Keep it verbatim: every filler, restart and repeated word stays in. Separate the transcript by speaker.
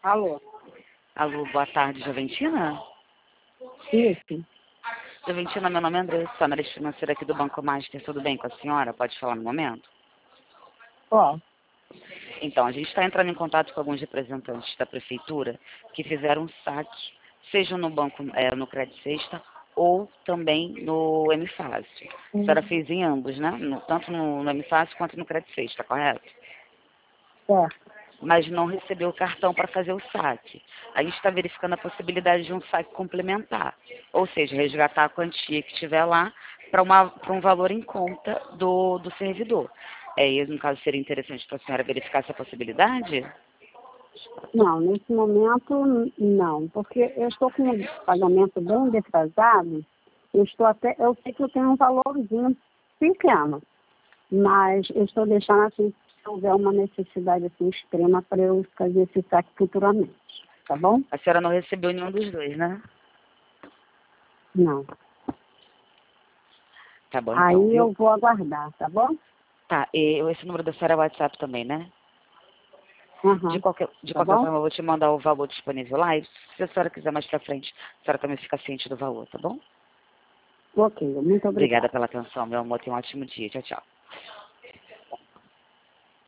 Speaker 1: Alô?
Speaker 2: Alô, boa tarde, Joventina?
Speaker 1: Isso.
Speaker 2: Joventina, meu nome é Andressa, analista financeira aqui do Banco Master. Tudo bem com a senhora? Pode falar no momento?
Speaker 1: Ó,
Speaker 2: Então, a gente está entrando em contato com alguns representantes da prefeitura que fizeram um saque, seja no banco, é, no Crédito Sexta ou também no M Fácil. A senhora fez em ambos, né? No- tanto no, no M Fácil quanto no Crédito Sexta, correto?
Speaker 1: certo.
Speaker 2: Mas não recebeu o cartão para fazer o saque. A gente está verificando a possibilidade de um saque complementar, ou seja, resgatar a quantia que estiver lá para um valor em conta do, do servidor. É, e no caso seria interessante para a senhora verificar essa possibilidade?
Speaker 1: Não, nesse momento, n- não, porque eu estou com um pagamento bem defasado, eu estou até, eu sei que eu tenho um valorzinho pequeno, mas eu estou deixando assim, se houver uma necessidade assim extrema para eu fazer esse saque futuramente, tá bom?
Speaker 2: A senhora não recebeu nenhum dos dois, né?
Speaker 1: Não.
Speaker 2: Tá bom então,
Speaker 1: Aí eu
Speaker 2: viu?
Speaker 1: vou aguardar, tá bom?
Speaker 2: Tá, e esse número da senhora é WhatsApp também, né? De
Speaker 1: Uhum.
Speaker 2: qualquer, de
Speaker 1: Tá
Speaker 2: qualquer
Speaker 1: bom?
Speaker 2: forma, eu vou te mandar o valor disponível lá e se a senhora quiser mais pra frente, a senhora também fica ciente do valor, tá bom?
Speaker 1: Ok, muito
Speaker 2: Obrigada
Speaker 1: obrigada.
Speaker 2: pela atenção, meu amor. Tenha um ótimo dia. Tchau, tchau.